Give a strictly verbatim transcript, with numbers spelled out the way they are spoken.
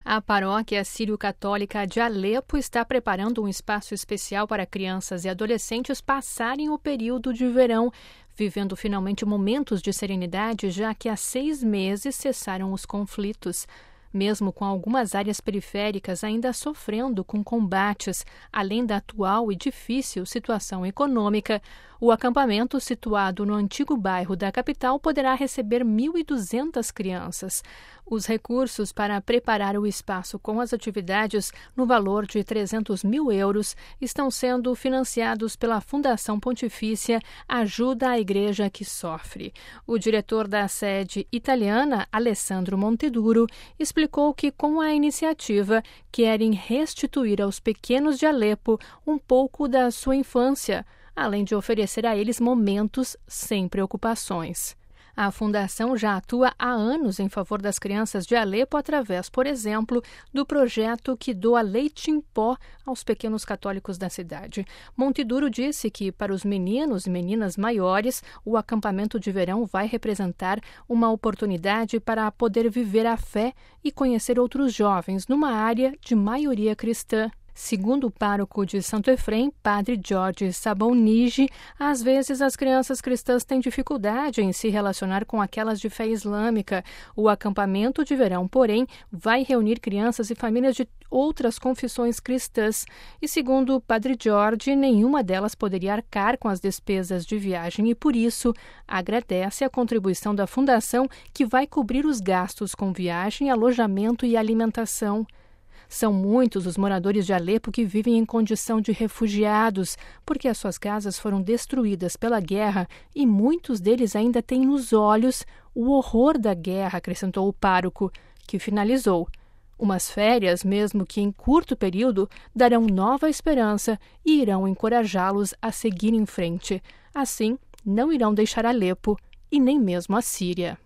A paróquia sírio-católica de Alepo está preparando um espaço especial para crianças e adolescentes passarem o período de verão, vivendo finalmente momentos de serenidade, já que há seis meses cessaram os conflitos. Mesmo com algumas áreas periféricas ainda sofrendo com combates, além da atual e difícil situação econômica, o acampamento situado no antigo bairro da capital poderá receber mil e duzentas crianças. Os recursos para preparar o espaço com as atividades, no valor de trezentos mil euros, estão sendo financiados pela Fundação Pontifícia Ajuda à Igreja que Sofre. O diretor da sede italiana, Alessandro Monteduro, explicou que, com a iniciativa, querem restituir aos pequenos de Alepo um pouco da sua infância, além de oferecer a eles momentos sem preocupações. A Fundação já atua há anos em favor das crianças de Alepo através, por exemplo, do projeto que doa leite em pó aos pequenos católicos da cidade. Monteduro disse que, para os meninos e meninas maiores, o acampamento de verão vai representar uma oportunidade para poder viver a fé e conhecer outros jovens numa área de maioria cristã. Segundo o pároco de Santo Efrém, padre Jorge Sabonigi, às vezes as crianças cristãs têm dificuldade em se relacionar com aquelas de fé islâmica. O acampamento de verão, porém, vai reunir crianças e famílias de outras confissões cristãs. E segundo o padre Jorge, nenhuma delas poderia arcar com as despesas de viagem e, por isso, agradece a contribuição da Fundação, que vai cobrir os gastos com viagem, alojamento e alimentação. São muitos os moradores de Alepo que vivem em condição de refugiados, porque as suas casas foram destruídas pela guerra e muitos deles ainda têm nos olhos o horror da guerra, acrescentou o pároco, que finalizou. Umas férias, mesmo que em curto período, darão nova esperança e irão encorajá-los a seguir em frente. Assim, não irão deixar Alepo e nem mesmo a Síria.